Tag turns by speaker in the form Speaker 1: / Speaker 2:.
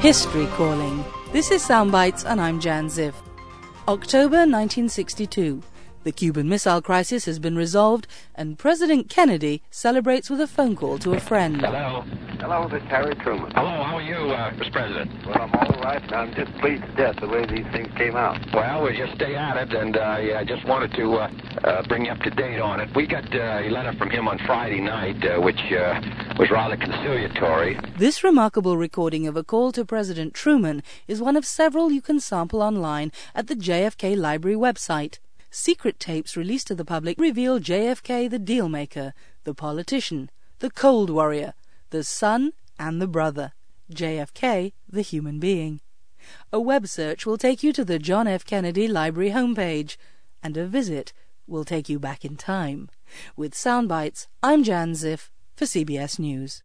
Speaker 1: History Calling. This is Soundbites and I'm Jan Ziff. October 1962. The Cuban Missile Crisis has been resolved and President Kennedy celebrates with a phone call to a friend.
Speaker 2: Hello.
Speaker 3: Hello, this is Harry Truman.
Speaker 2: Hello, how are you, Mr. President?
Speaker 3: Well, I'm all right. I'm just pleased to death the way these things came out.
Speaker 2: Well, we just stay at it, and I just wanted to bring you up to date on it. We got a letter from him on Friday night, which was rather conciliatory.
Speaker 1: This remarkable recording of a call to President Truman is one of several you can sample online at the JFK Library website. Secret tapes released to the public reveal JFK the dealmaker, the politician, the Cold Warrior, the son and the brother, JFK the human being. A web search will take you to the John F. Kennedy Library homepage, and a visit will take you back in time. With Soundbites, I'm Jan Ziff for CBS News.